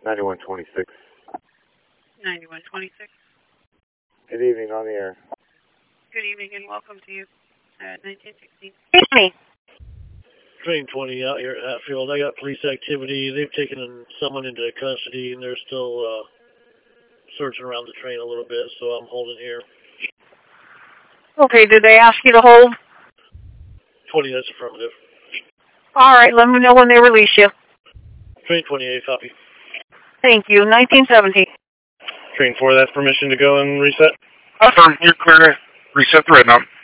9126. 9126. Good evening, on the air. Good evening and welcome to you at 1916. Me. Train 20 out here at Hatfield. I got police activity. They've taken someone into custody, and they're still searching around the train a little bit, so I'm holding here. Okay, did they ask you to hold? 20, that's affirmative. All right, let me know when they release you. Train 28, copy. Thank you. 1970. Train 4, that's permission to go and reset? Affirm, you're clear. Reset the red knob.